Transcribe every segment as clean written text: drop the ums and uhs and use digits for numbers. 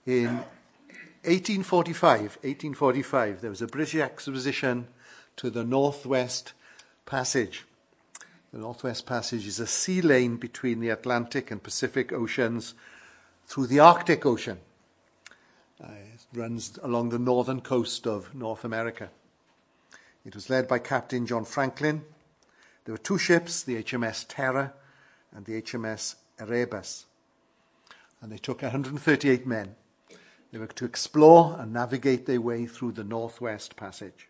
In 1845, there was a British expedition to the Northwest Passage. The Northwest Passage is a sea lane between the Atlantic and Pacific Oceans through the Arctic Ocean. It runs along the northern coast of North America. It was led by Captain John Franklin. There were two ships, the HMS Terror and the HMS Erebus. And they took 138 men. They were to explore and navigate their way through the Northwest Passage.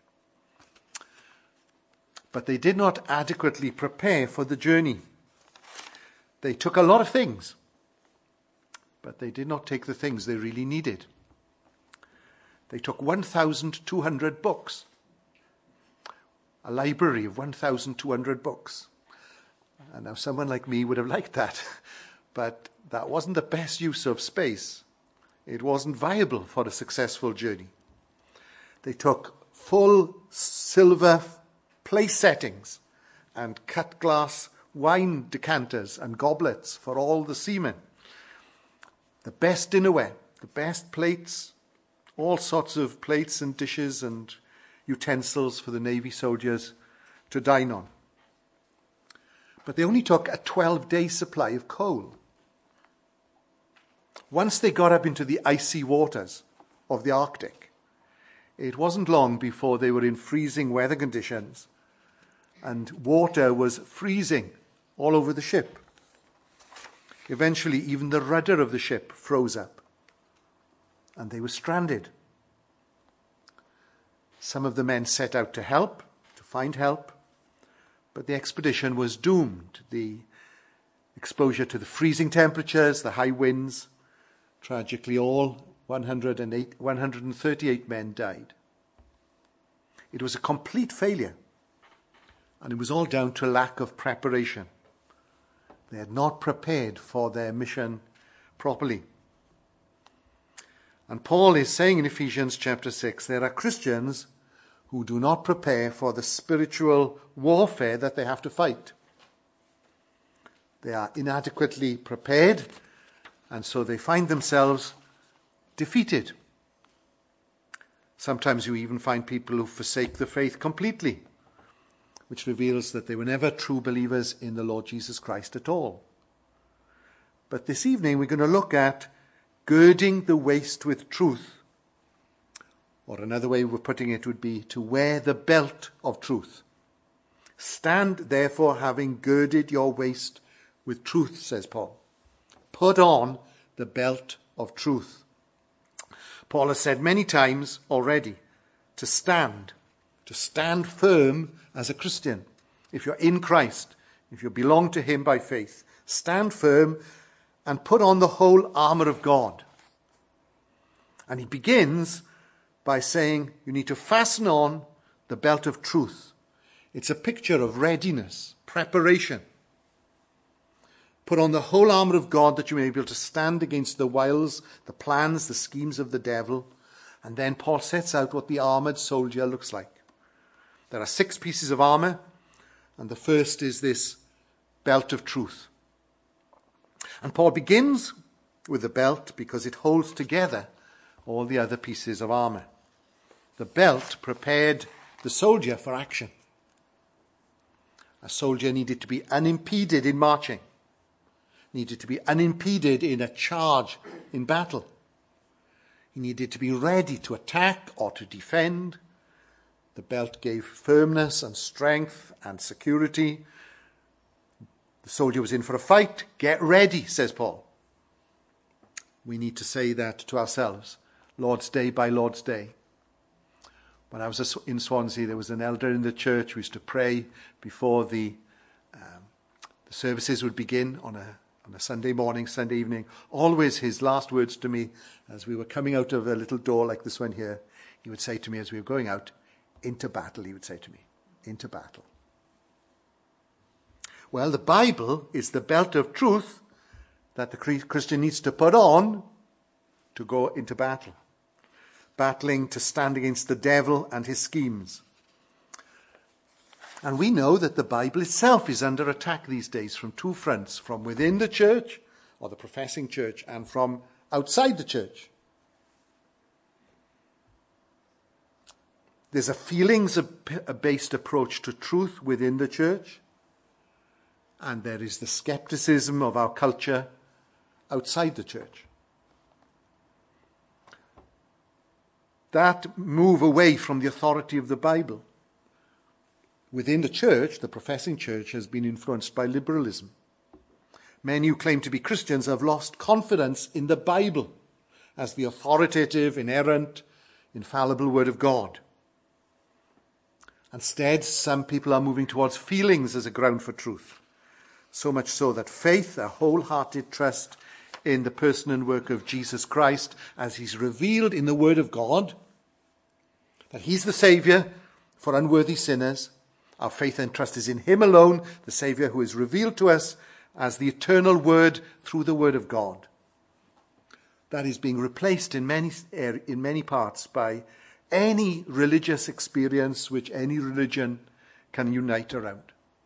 But they did not adequately prepare for the journey. They took a lot of things, but they did not take the things they really needed. They took 1,200 books, a library of 1,200 books. And now someone like me would have liked that, but that wasn't the best use of space. It wasn't viable for a successful journey. They took full silver place settings and cut glass wine decanters and goblets for all the seamen. The best dinnerware, the best plates, all sorts of plates and dishes and utensils for the Navy soldiers to dine on. But they only took a 12-day supply of coal. Once they got up into the icy waters of the Arctic, it wasn't long before they were in freezing weather conditions and water was freezing all over the ship. Eventually, even the rudder of the ship froze up and they were stranded. Some of the men set out to find help, but the expedition was doomed. The exposure to the freezing temperatures, the high winds, tragically all 138 men died. It was a complete failure, and it was all down to lack of preparation. They had not prepared for their mission properly. And Paul is saying in Ephesians chapter 6, there are Christians who do not prepare for the spiritual warfare that they have to fight. They are inadequately prepared, and so they find themselves defeated. Sometimes you even find people who forsake the faith completely, which reveals that they were never true believers in the Lord Jesus Christ at all. But this evening we're going to look at girding the waist with truth. Or another way of putting it would be to wear the belt of truth. Stand therefore having girded your waist with truth, says Paul. Put on the belt of truth. Paul has said many times already to stand firm as a Christian. If you're in Christ, if you belong to him by faith, stand firm and put on the whole armor of God. And he begins by saying you need to fasten on the belt of truth. It's a picture of readiness, preparation. Put on the whole armor of God that you may be able to stand against the wiles, the plans, the schemes of the devil. And then Paul sets out what the armored soldier looks like. There are 6 pieces of armor, and the first is this belt of truth. And Paul begins with the belt because it holds together all the other pieces of armor. The belt prepared the soldier for action. A soldier needed to be unimpeded in marching, needed to be unimpeded in a charge in battle. He needed to be ready to attack or to defend. The belt gave firmness and strength and security. The soldier was in for a fight. Get ready, says Paul. We need to say that to ourselves, Lord's Day by Lord's Day. When I was in Swansea, there was an elder in the church who used to pray before the services would begin on a Sunday morning, Sunday evening. Always his last words to me as we were coming out of a little door like this one here, he would say to me as we were going out, into battle, he would say to me, into battle. Well, the Bible is the belt of truth that the Christian needs to put on to go into battle. Battling to stand against the devil and his schemes. And we know that the Bible itself is under attack these days from 2 fronts, from within the church, or the professing church, and from outside the church. There's a feelings-based approach to truth within the church, and there is the skepticism of our culture outside the church. That move away from the authority of the Bible within the church, the professing church, has been influenced by liberalism. Many who claim to be Christians have lost confidence in the Bible as the authoritative, inerrant, infallible Word of God. Instead, some people are moving towards feelings as a ground for truth. So much so that faith, a wholehearted trust in the person and work of Jesus Christ as he's revealed in the Word of God, that he's the Saviour for unworthy sinners. Our faith and trust is in him alone, the Saviour who is revealed to us as the eternal Word through the Word of God. That is being replaced in many parts by any religious experience which any religion can unite around.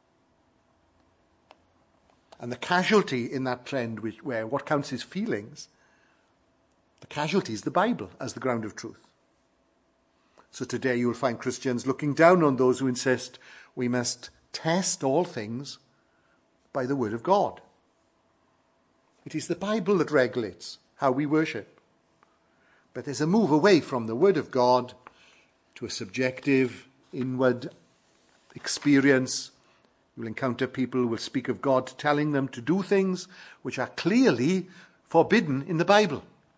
And the casualty in that trend, where what counts is feelings, the casualty is the Bible as the ground of truth. So today you'll find Christians looking down on those who insist we must test all things by the Word of God. It is the Bible that regulates how we worship. But there's a move away from the Word of God to a subjective, inward experience. You'll encounter people who will speak of God telling them to do things which are clearly forbidden in the Bible.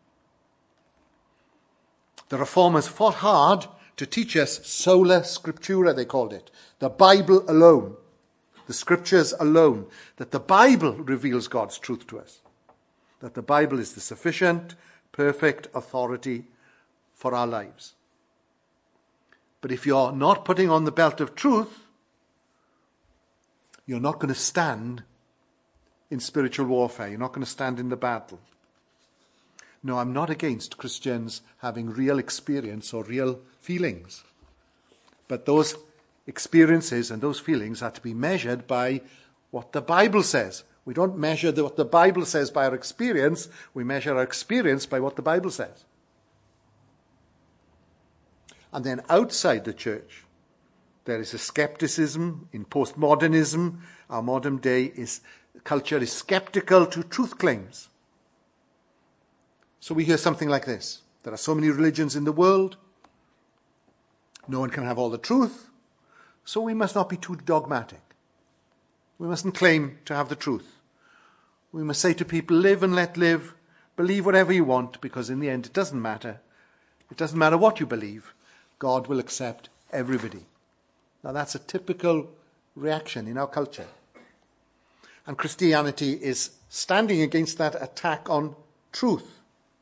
The Reformers fought hard to teach us sola scriptura, they called it. The Bible alone, the Scriptures alone. That the Bible reveals God's truth to us. That the Bible is the sufficient, perfect authority for our lives. But if you're not putting on the belt of truth, you're not going to stand in spiritual warfare. You're not going to stand in the battle. No, I'm not against Christians having real experience or real feelings. But those experiences and those feelings are to be measured by what the Bible says. We don't measure what the Bible says by our experience. We measure our experience by what the Bible says. And then outside the church, there is a skepticism in postmodernism. Our modern day culture is skeptical to truth claims. So we hear something like this. There are so many religions in the world. No one can have all the truth. So we must not be too dogmatic. We mustn't claim to have the truth. We must say to people, live and let live. Believe whatever you want, because in the end it doesn't matter. It doesn't matter what you believe. God will accept everybody. Now that's a typical reaction in our culture. And Christianity is standing against that attack on truth.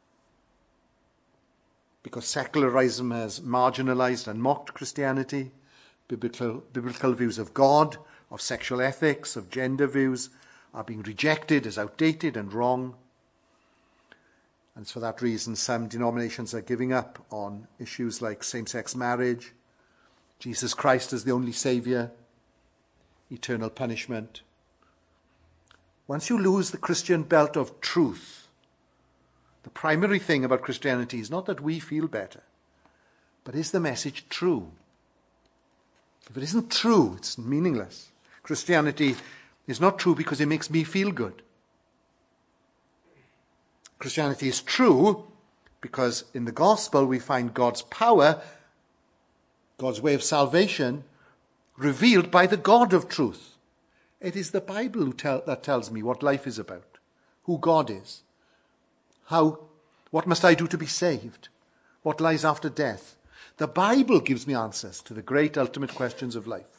Because secularism has marginalised and mocked Christianity, biblical views of God, of sexual ethics, of gender views are being rejected as outdated and wrong. And for that reason, some denominations are giving up on issues like same-sex marriage, Jesus Christ as the only Saviour, eternal punishment. Once you lose the Christian belt of truth, the primary thing about Christianity is not that we feel better, but is the message true? If it isn't true, it's meaningless. Christianity is not true because it makes me feel good. Christianity is true because in the gospel we find God's power, God's way of salvation, revealed by the God of truth. It is the Bible that tells me what life is about, who God is, what must I do to be saved, what lies after death. The Bible gives me answers to the great ultimate questions of life.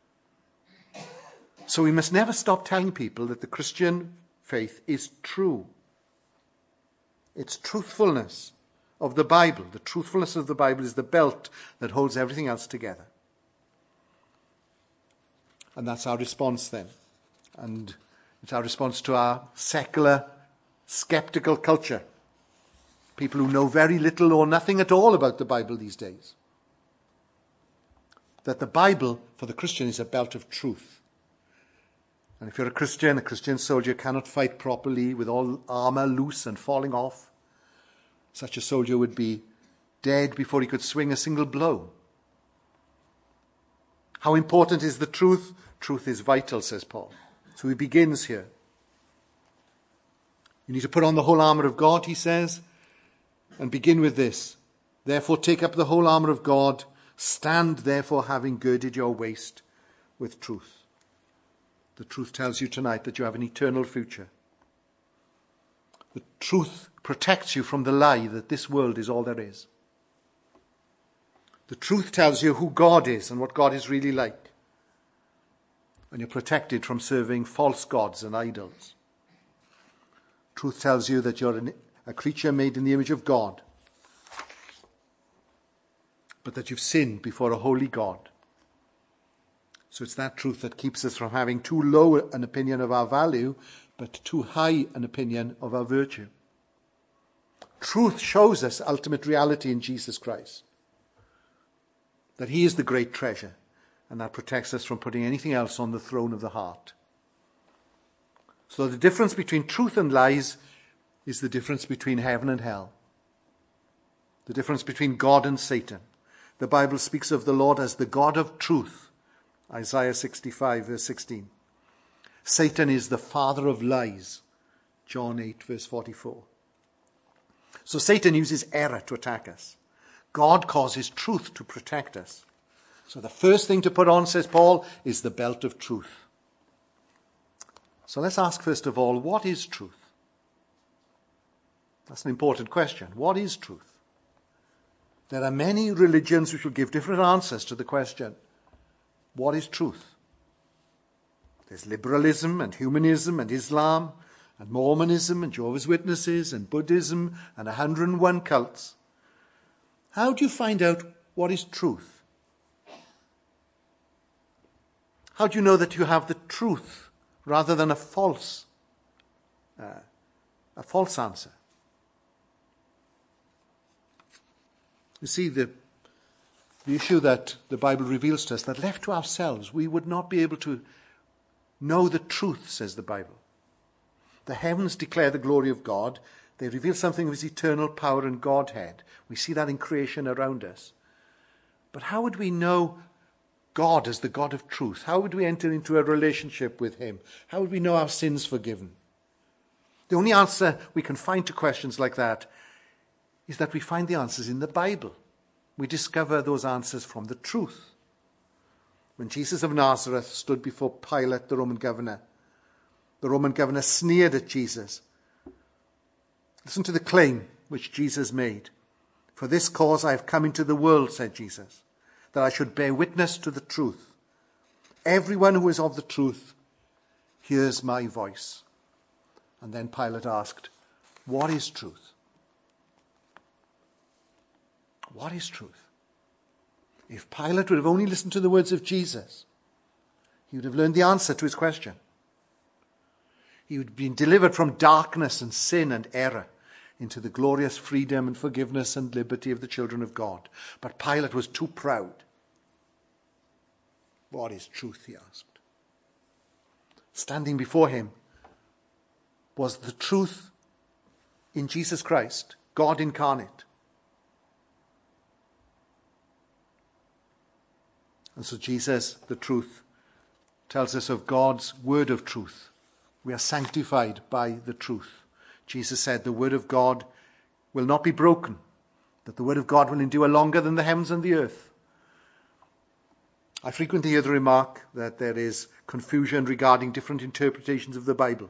So we must never stop telling people that the Christian faith is true. It's truthfulness of the Bible. The truthfulness of the Bible is the belt that holds everything else together. And that's our response then. And it's our response to our secular, skeptical culture. People who know very little or nothing at all about the Bible these days. That the Bible, for the Christian, is a belt of truth. And if you're a Christian soldier cannot fight properly with all armour loose and falling off. Such a soldier would be dead before he could swing a single blow. How important is the truth? Truth is vital, says Paul. So he begins here. You need to put on the whole armour of God, he says, and begin with this. Therefore take up the whole armour of God. Stand therefore having girded your waist with truth. The truth tells you tonight that you have an eternal future. The truth protects you from the lie that this world is all there is. The truth tells you who God is and what God is really like. And you're protected from serving false gods and idols. Truth tells you that you're a creature made in the image of God, but that you've sinned before a holy God. So it's that truth that keeps us from having too low an opinion of our value, but too high an opinion of our virtue. Truth shows us ultimate reality in Jesus Christ, that he is the great treasure, and that protects us from putting anything else on the throne of the heart. So the difference between truth and lies is the difference between heaven and hell, the difference between God and Satan. The Bible speaks of the Lord as the God of truth, Isaiah 65, verse 16. Satan is the father of lies, John 8, verse 44. So Satan uses error to attack us. God causes truth to protect us. So the first thing to put on, says Paul, is the belt of truth. So let's ask first of all, what is truth? That's an important question. What is truth? There are many religions which will give different answers to the question, what is truth? There's liberalism and humanism and Islam and Mormonism and Jehovah's Witnesses and Buddhism and 101 cults. How do you find out what is truth? How do you know that you have the truth rather than a false answer? You see, the issue that the Bible reveals to us, that left to ourselves, we would not be able to know the truth, says the Bible. The heavens declare the glory of God. They reveal something of his eternal power and Godhead. We see that in creation around us. But how would we know God as the God of truth? How would we enter into a relationship with him? How would we know our sins forgiven? The only answer we can find to questions like that is that we find the answers in the Bible. We discover those answers from the truth. When Jesus of Nazareth stood before Pilate, the Roman governor sneered at Jesus. Listen to the claim which Jesus made. For this cause I have come into the world, said Jesus, that I should bear witness to the truth. Everyone who is of the truth hears my voice. And then Pilate asked, what is truth? What is truth? If Pilate would have only listened to the words of Jesus, he would have learned the answer to his question. He would have been delivered from darkness and sin and error into the glorious freedom and forgiveness and liberty of the children of God. But Pilate was too proud. What is truth, he asked. Standing before him was the truth in Jesus Christ, God incarnate. And so Jesus, the truth, tells us of God's word of truth. We are sanctified by the truth. Jesus said the word of God will not be broken, that the word of God will endure longer than the heavens and the earth. I frequently hear the remark that there is confusion regarding different interpretations of the Bible.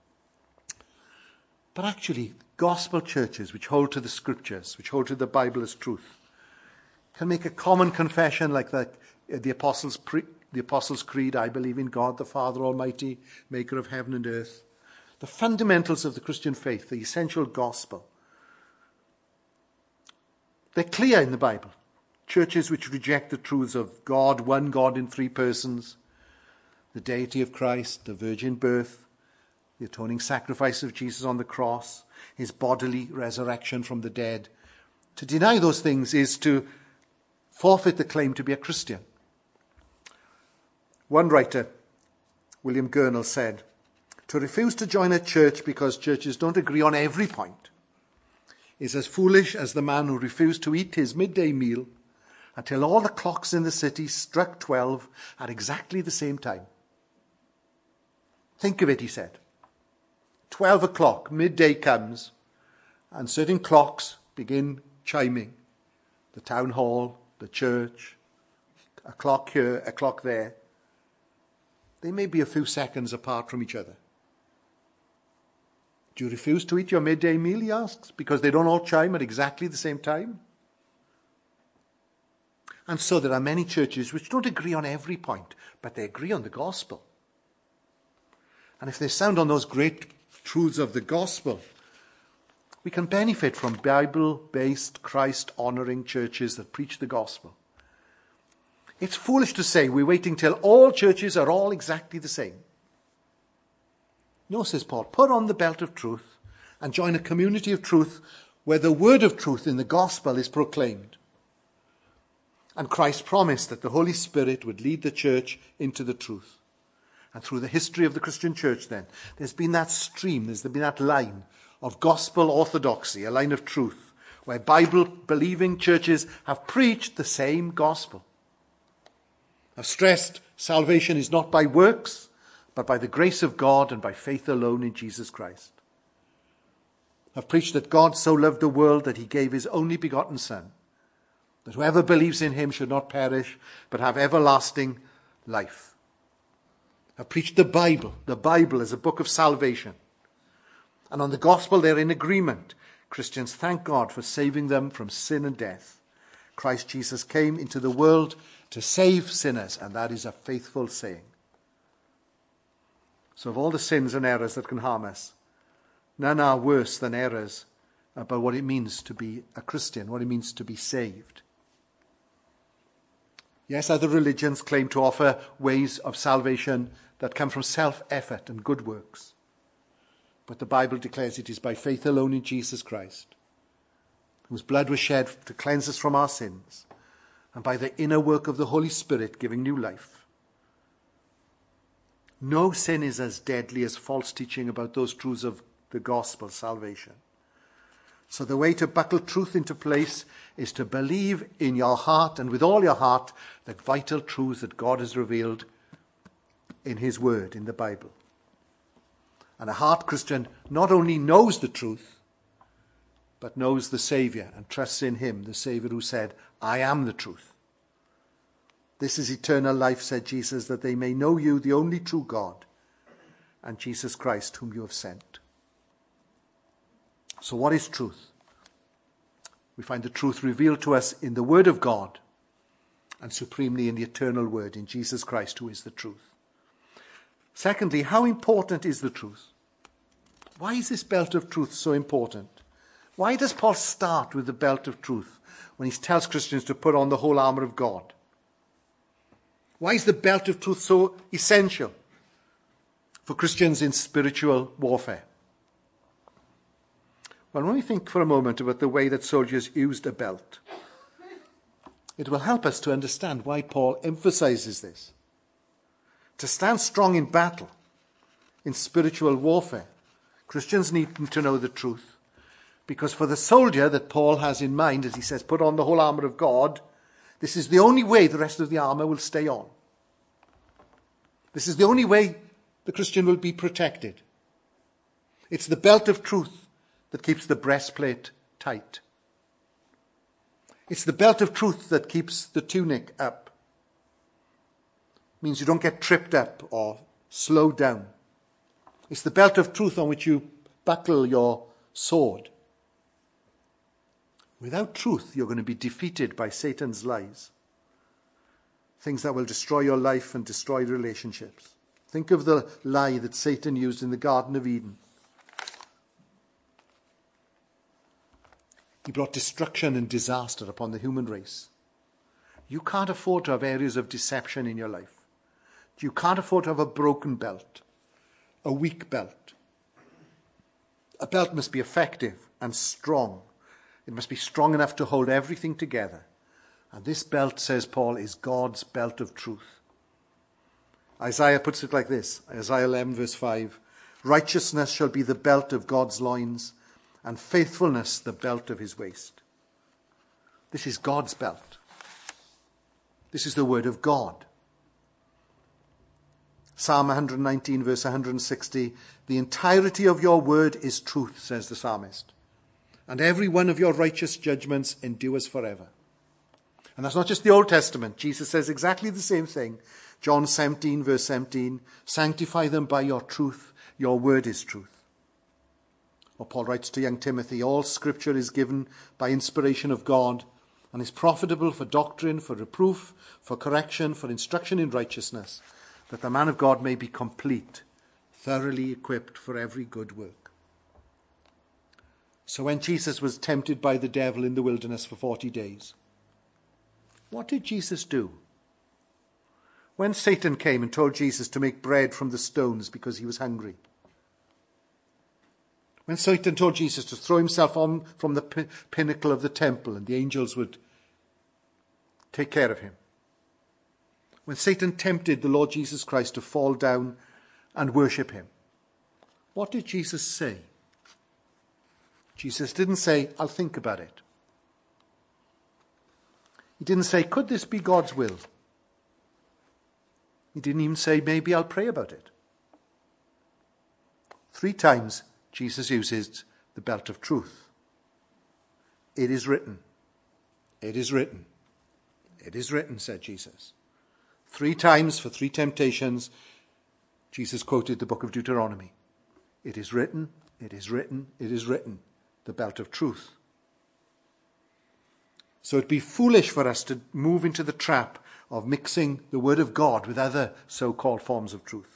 But actually, gospel churches which hold to the scriptures, which hold to the Bible as truth, can make a common confession like the Apostles' Creed, I believe in God, the Father Almighty, maker of heaven and earth. The fundamentals of the Christian faith, the essential gospel. They're clear in the Bible. Churches which reject the truths of God, one God in three persons, the deity of Christ, the virgin birth, the atoning sacrifice of Jesus on the cross, his bodily resurrection from the dead. To deny those things is to forfeit the claim to be a Christian. One writer, William Gurnall, said, to refuse to join a church because churches don't agree on every point is as foolish as the man who refused to eat his midday meal until all the clocks in the city struck 12 at exactly the same time. Think of it, he said. 12 o'clock, midday comes, and certain clocks begin chiming. The town hall, the church, a clock here, a clock there. They may be a few seconds apart from each other. Do you refuse to eat your midday meal, he asks, because they don't all chime at exactly the same time? And so there are many churches which don't agree on every point, but they agree on the gospel. And if they sound on those great truths of the gospel, we can benefit from Bible-based, Christ-honoring churches that preach the gospel. It's foolish to say we're waiting till all churches are all exactly the same. No, says Paul, put on the belt of truth and join a community of truth where the word of truth in the gospel is proclaimed. And Christ promised that the Holy Spirit would lead the church into the truth. And through the history of the Christian church then, there's been that stream, there's been that line of gospel orthodoxy, a line of truth, where Bible-believing churches have preached the same gospel. I've stressed salvation is not by works, but by the grace of God and by faith alone in Jesus Christ. I've preached that God so loved the world that he gave his only begotten Son, that whoever believes in him should not perish, but have everlasting life. I've preached the Bible as a book of salvation. And on the gospel they're in agreement. Christians thank God for saving them from sin and death. Christ Jesus came into the world to save sinners, and that is a faithful saying. So of all the sins and errors that can harm us, none are worse than errors about what it means to be a Christian, what it means to be saved. Yes, other religions claim to offer ways of salvation that come from self-effort and good works. But the Bible declares it is by faith alone in Jesus Christ, whose blood was shed to cleanse us from our sins, and by the inner work of the Holy Spirit giving new life. No sin is as deadly as false teaching about those truths of the gospel, salvation. So the way to buckle truth into place is to believe in your heart and with all your heart the vital truths that God has revealed in his word, in the Bible. And a heart Christian not only knows the truth, but knows the Saviour and trusts in him, the Saviour who said, I am the truth. This is eternal life, said Jesus, that they may know you, the only true God, and Jesus Christ, whom you have sent. So what is truth? We find the truth revealed to us in the Word of God, and supremely in the eternal Word, in Jesus Christ, who is the truth. Secondly, how important is the truth? Why is this belt of truth so important? Why does Paul start with the belt of truth when he tells Christians to put on the whole armour of God? Why is the belt of truth so essential for Christians in spiritual warfare? Well, when we think for a moment about the way that soldiers used a belt, it will help us to understand why Paul emphasizes this. To stand strong in battle, in spiritual warfare, Christians need to know the truth. Because for the soldier that Paul has in mind, as he says, put on the whole armour of God, this is the only way the rest of the armour will stay on. This is the only way the Christian will be protected. It's the belt of truth that keeps the breastplate tight. It's the belt of truth that keeps the tunic up. It means you don't get tripped up or slowed down. It's the belt of truth on which you buckle your sword. Without truth, you're going to be defeated by Satan's lies. Things that will destroy your life and destroy relationships. Think of the lie that Satan used in the Garden of Eden. He brought destruction and disaster upon the human race. You can't afford to have areas of deception in your life. You can't afford to have a broken belt, a weak belt. A belt must be effective and strong. It must be strong enough to hold everything together. And this belt, says Paul, is God's belt of truth. Isaiah puts it like this, Isaiah 11 verse 5, righteousness shall be the belt of God's loins, and faithfulness the belt of his waist. This is God's belt. This is the word of God. Psalm 119, verse 160, the entirety of your word is truth, says the psalmist, and every one of your righteous judgments endures forever. And that's not just the Old Testament. Jesus says exactly the same thing. John 17, verse 17, sanctify them by your truth. Your word is truth. Or Paul writes to young Timothy, all scripture is given by inspiration of God and is profitable for doctrine, for reproof, for correction, for instruction in righteousness, that the man of God may be complete, thoroughly equipped for every good work. So when Jesus was tempted by the devil in the wilderness for 40 days, what did Jesus do? When Satan came and told Jesus to make bread from the stones because he was hungry, when Satan told Jesus to throw himself on from the pinnacle of the temple and the angels would take care of him, when Satan tempted the Lord Jesus Christ to fall down and worship him, what did Jesus say? Jesus didn't say, I'll think about it. He didn't say, could this be God's will? He didn't even say, maybe I'll pray about it. 3 times Jesus uses the belt of truth. It is written. It is written. It is written, said Jesus. 3 times for 3 temptations, Jesus quoted the book of Deuteronomy. It is written, it is written, it is written. The belt of truth. So it'd be foolish for us to move into the trap of mixing the word of God with other so-called forms of truth.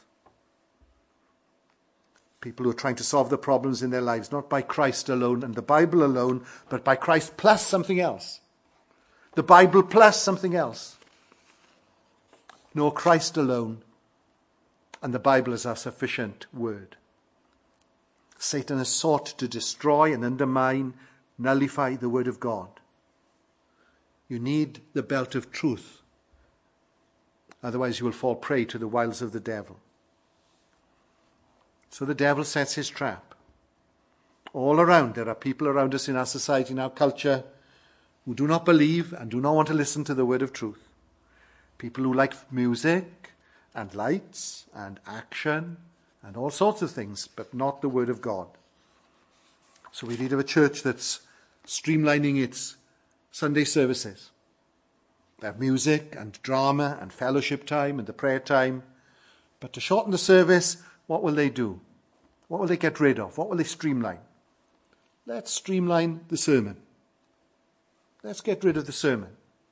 People who are trying to solve the problems in their lives, not by Christ alone and the Bible alone, but by Christ plus something else. The Bible plus something else. No, Christ alone and the Bible is our sufficient word. Satan has sought to destroy and undermine, nullify the word of God. You need the belt of truth. Otherwise you will fall prey to the wiles of the devil. So the devil sets his trap. All around, there are people around us in our society, in our culture, who do not believe and do not want to listen to the word of truth. People who like music and lights and action and all sorts of things, but not the word of God. So we read of a church that's streamlining its Sunday services. They have music and drama and fellowship time and the prayer time. But to shorten the service, what will they do? What will they get rid of? What will they streamline? Let's streamline the sermon. Let's get rid of the sermon.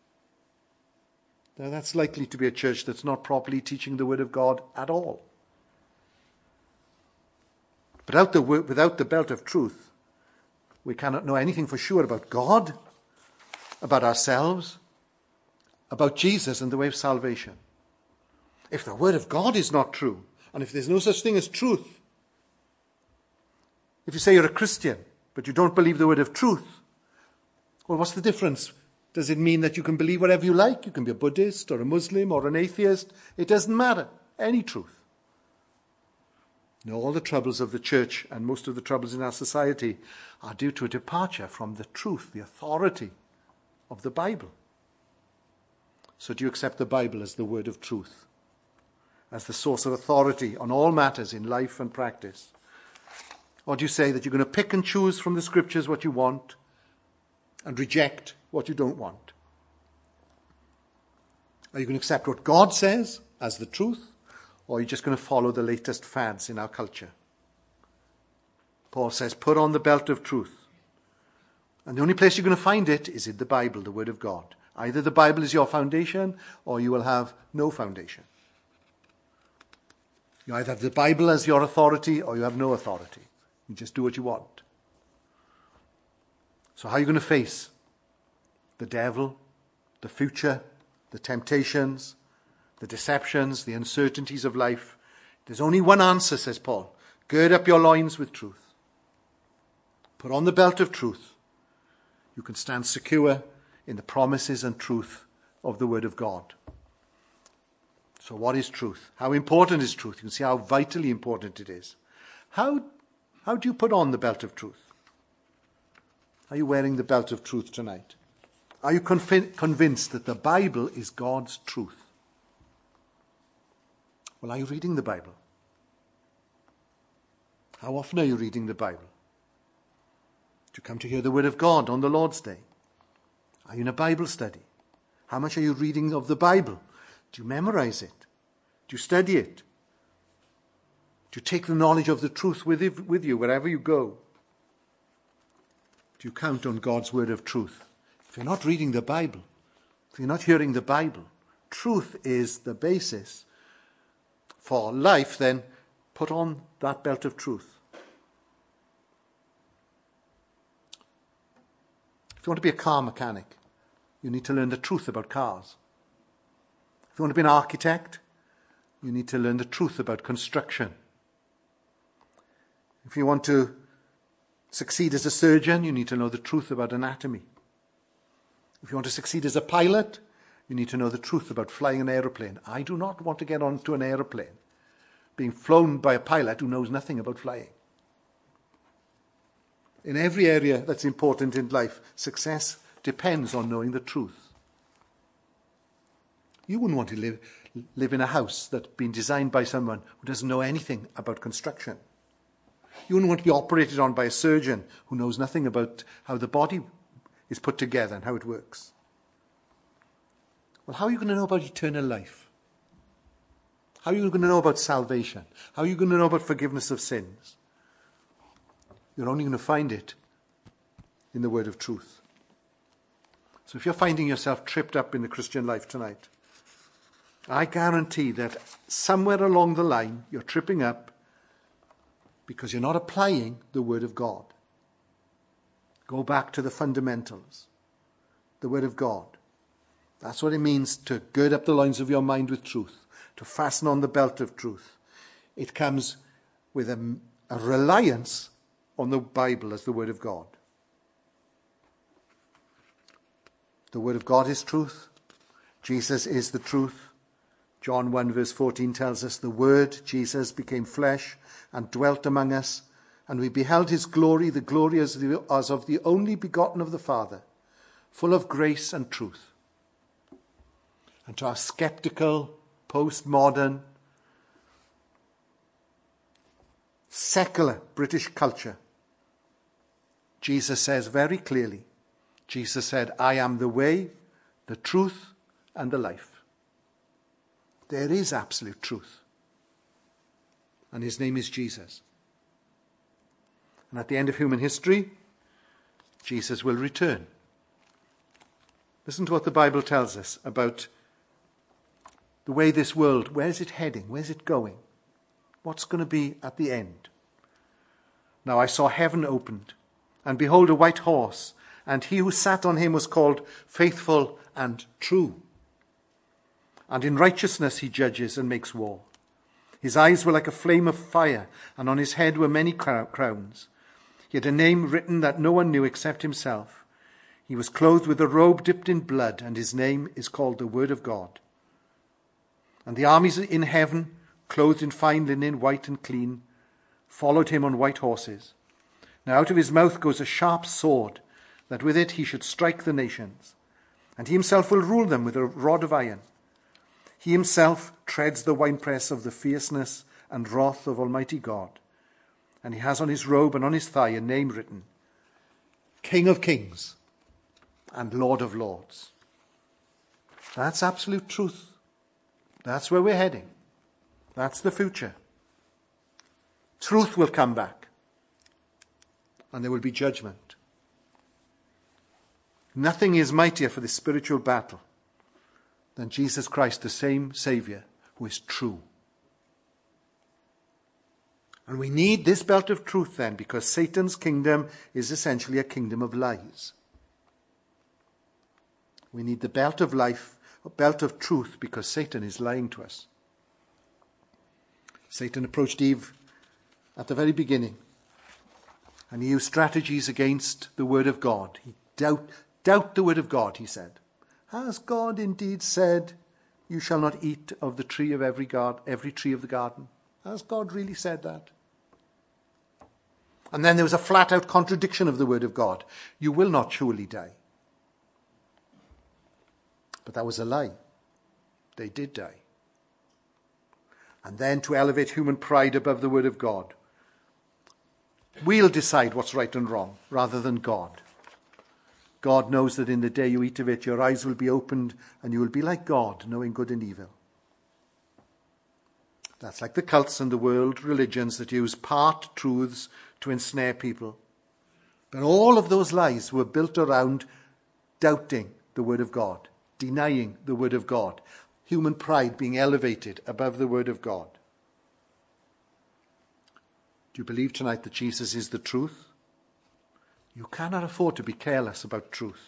Now that's likely to be a church that's not properly teaching the word of God at all. Without the belt of truth, we cannot know anything for sure about God, about ourselves, about Jesus and the way of salvation. If the word of God is not true, and if there's no such thing as truth, if you say you're a Christian, but you don't believe the word of truth, well, what's the difference? Does it mean that you can believe whatever you like? You can be a Buddhist or a Muslim or an atheist. It doesn't matter. Any truth. No, all the troubles of the church and most of the troubles in our society are due to a departure from the truth, the authority of the Bible. So do you accept the Bible as the word of truth, as the source of authority on all matters in life and practice? Or do you say that you're going to pick and choose from the scriptures what you want and reject what you don't want? Are you going to accept what God says as the truth? Or are you just going to follow the latest fads in our culture? Paul says, put on the belt of truth. And the only place you're going to find it is in the Bible, the Word of God. Either the Bible is your foundation, or you will have no foundation. You either have the Bible as your authority, or you have no authority. You just do what you want. So how are you going to face the devil, the future, the temptations, the deceptions, the uncertainties of life? There's only one answer, says Paul. Gird up your loins with truth. Put on the belt of truth. You can stand secure in the promises and truth of the Word of God. So what is truth? How important is truth? You can see how vitally important it is. How do you put on the belt of truth? Are you wearing the belt of truth tonight? Are you convinced that the Bible is God's truth? Well, are you reading the Bible? How often are you reading the Bible? Do you come to hear the word of God on the Lord's Day? Are you in a Bible study? How much are you reading of the Bible? Do you memorize it? Do you study it? Do you take the knowledge of the truth with you wherever you go? Do you count on God's word of truth? If you're not reading the Bible, if you're not hearing the Bible, truth is the basis for life, then put on that belt of truth. If you want to be a car mechanic, you need to learn the truth about cars. If you want to be an architect, you need to learn the truth about construction. If you want to succeed as a surgeon, you need to know the truth about anatomy. If you want to succeed as a pilot, you need to know the truth about flying an aeroplane. I do not want to get onto an aeroplane being flown by a pilot who knows nothing about flying. In every area that's important in life, success depends on knowing the truth. You wouldn't want to live in a house that's been designed by someone who doesn't know anything about construction. You wouldn't want to be operated on by a surgeon who knows nothing about how the body is put together and how it works. Well, how are you going to know about eternal life? How are you going to know about salvation? How are you going to know about forgiveness of sins? You're only going to find it in the word of truth. So if you're finding yourself tripped up in the Christian life tonight, I guarantee that somewhere along the line you're tripping up because you're not applying the word of God. Go back to the fundamentals, the word of God. That's what it means to gird up the loins of your mind with truth, to fasten on the belt of truth. It comes with a reliance on the Bible as the word of God. The word of God is truth. Jesus is the truth. John 1 verse 14 tells us the word, Jesus, became flesh and dwelt among us, and we beheld his glory, the glory as of the only begotten of the Father, full of grace and truth. And to our skeptical, postmodern, secular British culture, Jesus says very clearly, Jesus said, I am the way, the truth, and the life. There is absolute truth. And his name is Jesus. And at the end of human history, Jesus will return. Listen to what the Bible tells us about the way this world, where is it heading? Where is it going? What's going to be at the end? Now I saw heaven opened, and behold a white horse, and he who sat on him was called Faithful and True. And in righteousness he judges and makes war. His eyes were like a flame of fire, and on his head were many crowns. He had a name written that no one knew except himself. He was clothed with a robe dipped in blood, and his name is called the Word of God. And the armies in heaven, clothed in fine linen, white and clean, followed him on white horses. Now out of his mouth goes a sharp sword, that with it he should strike the nations. And he himself will rule them with a rod of iron. He himself treads the winepress of the fierceness and wrath of Almighty God. And he has on his robe and on his thigh a name written, King of Kings and Lord of Lords. That's absolute truth. That's where we're heading. That's the future. Truth will come back. And there will be judgment. Nothing is mightier for the spiritual battle than Jesus Christ, the same Saviour who is true. And we need this belt of truth then, because Satan's kingdom is essentially a kingdom of lies. We need the belt of life, a belt of truth, because Satan is lying to us. Satan approached Eve at the very beginning, and he used strategies against the word of God. He doubt the word of God, he said. Has God indeed said, you shall not eat of the tree of every tree of the garden? Has God really said that? And then there was a flat-out contradiction of the word of God. You will not surely die. But that was a lie. They did die. And then to elevate human pride above the word of God. We'll decide what's right and wrong rather than God. God knows that in the day you eat of it, your eyes will be opened and you will be like God, knowing good and evil. That's like the cults and the world religions that use part truths to ensnare people. But all of those lies were built around doubting the word of God, denying the word of God, human pride being elevated above the word of God. Do you believe tonight that Jesus is the truth? You cannot afford to be careless about truth.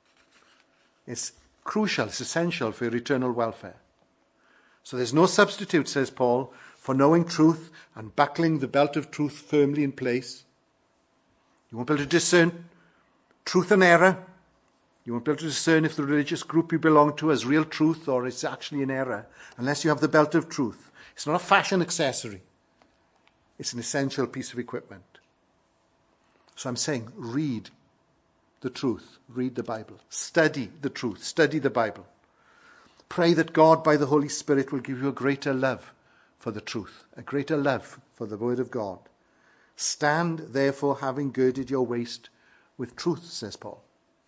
It's crucial, it's essential for your eternal welfare. So there's no substitute, says Paul, for knowing truth and buckling the belt of truth firmly in place. You won't be able to discern truth and error. You won't be able to discern if the religious group you belong to has real truth or it's actually an error, unless you have the belt of truth. It's not a fashion accessory. It's an essential piece of equipment. So I'm saying, read the truth. Read the Bible. Study the truth. Study the Bible. Pray that God, by the Holy Spirit, will give you a greater love for the truth, a greater love for the word of God. Stand, therefore, having girded your waist with truth, says Paul.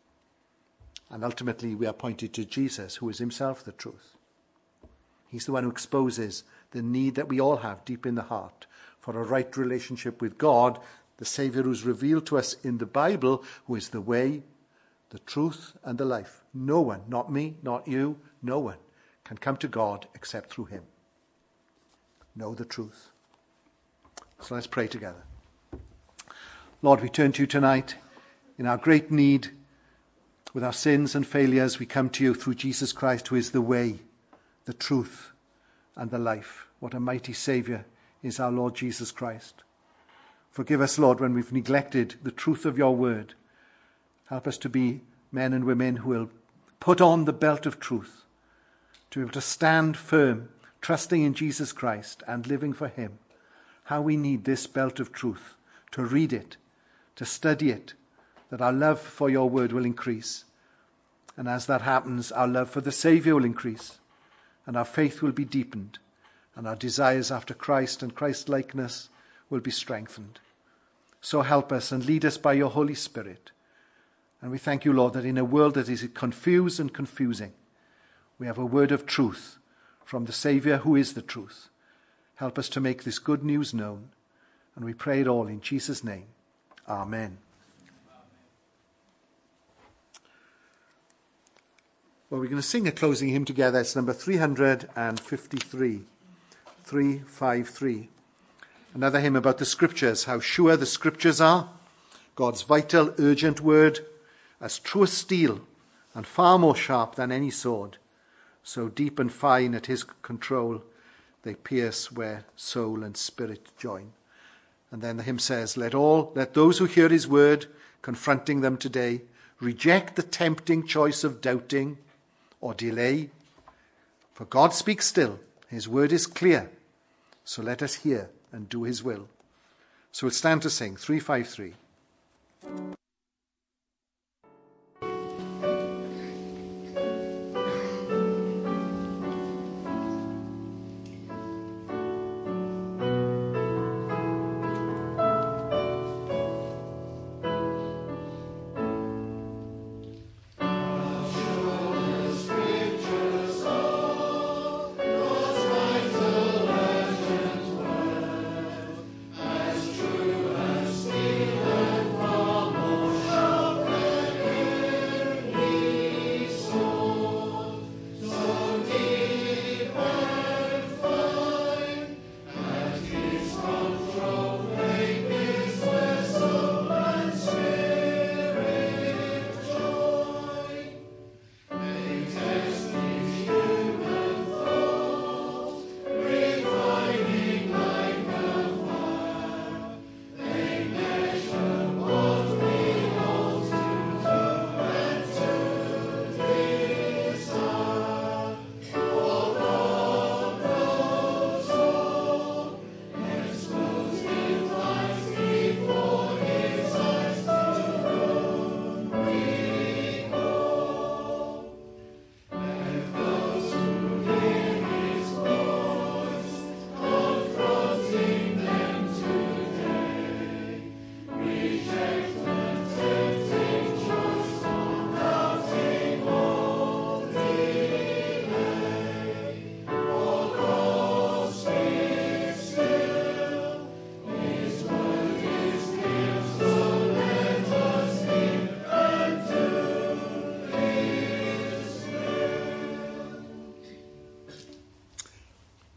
And ultimately, we are pointed to Jesus, who is himself the truth. He's the one who exposes the need that we all have deep in the heart for a right relationship with God, the Saviour who's revealed to us in the Bible, who is the way, the truth, and the life. No one, not me, not you, no one can come to God except through him. Know the truth. So let's pray together. Lord, we turn to you tonight in our great need. With our sins and failures, we come to you through Jesus Christ, who is the way, the truth, and the life. What a mighty Saviour is our Lord Jesus Christ. Forgive us, Lord, when we've neglected the truth of your word. Help us to be men and women who will put on the belt of truth, to be able to stand firm, trusting in Jesus Christ and living for him. How we need this belt of truth, to read it, to study it, that our love for your word will increase. And as that happens, our love for the Saviour will increase, and our faith will be deepened, and our desires after Christ and Christ-likeness will be strengthened. So help us and lead us by your Holy Spirit. And we thank you, Lord, that in a world that is confused and confusing, we have a word of truth from the Saviour who is the truth. Help us to make this good news known. And we pray it all in Jesus' name. Amen. Well, we're going to sing a closing hymn together. It's number 353. 353. Another hymn about the Scriptures, how sure the Scriptures are. God's vital, urgent word, as true as steel and far more sharp than any sword. So deep and fine at his control, they pierce where soul and spirit join. And then the hymn says, let those who hear his word, confronting them today, reject the tempting choice of doubting or delay. For God speaks still, his word is clear. So let us hear and do his will. So we'll stand to sing 353.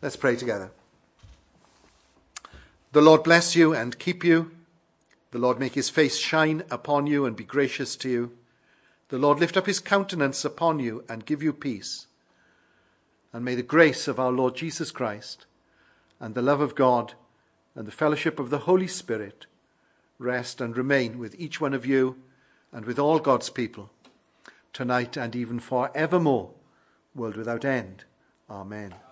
Let's pray together. The Lord bless you and keep you. The Lord make his face shine upon you and be gracious to you. The Lord lift up his countenance upon you and give you peace. And may the grace of our Lord Jesus Christ and the love of God and the fellowship of the Holy Spirit rest and remain with each one of you and with all God's people, tonight and even forevermore, world without end. Amen.